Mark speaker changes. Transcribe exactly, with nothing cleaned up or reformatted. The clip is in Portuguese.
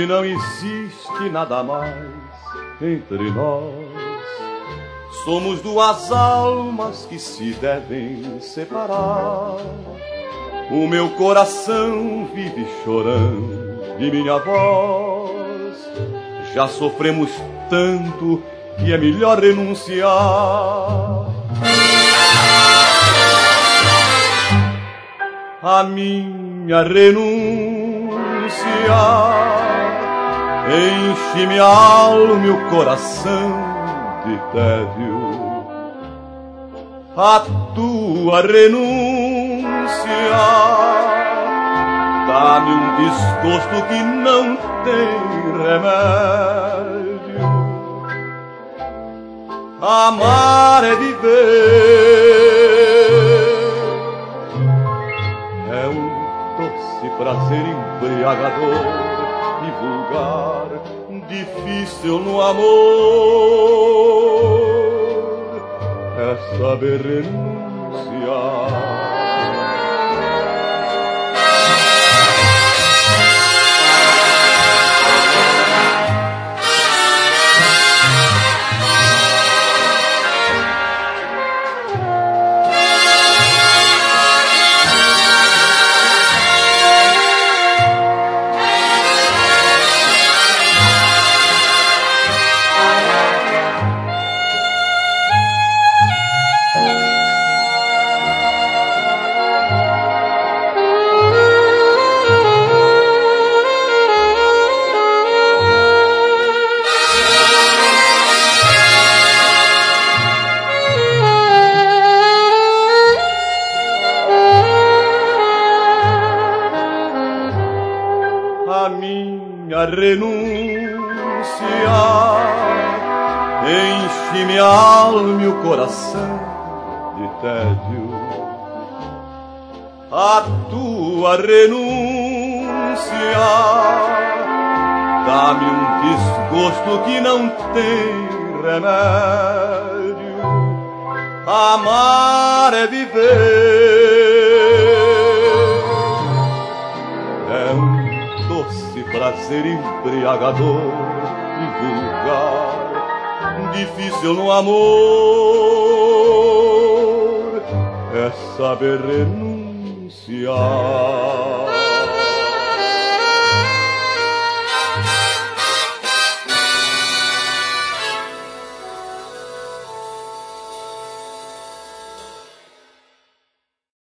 Speaker 1: e não existe nada mais entre nós. Somos duas almas que se devem separar. O meu coração vive chorando de minha voz. Já sofremos tanto que é melhor renunciar. A minha renúncia enche minha alma e o coração de tédio. A tua renúncia dá-me um desgosto que não tem remédio. Amar é viver, é um doce prazer embriagador e vulgar, difícil no amor é saber renunciar. A minha renúncia enche minha alma e o coração de tédio. A tua renúncia dá-me um desgosto que não tem remédio. Amar é viver, é um prazer embriagador e vulgar, difícil no amor é saber renunciar.